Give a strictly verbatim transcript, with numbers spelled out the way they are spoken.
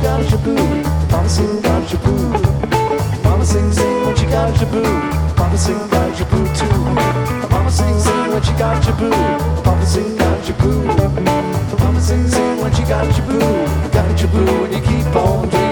got a jaboo. Mama sing got a jaboo. Mama sing sing when she got a jaboo. Papa sing got a jaboo too. Mama sing sing when she got a jaboo. Papa sing got a jaboo. Mama sing sing when she got a jaboo. Got a jaboo and you keep on drinking.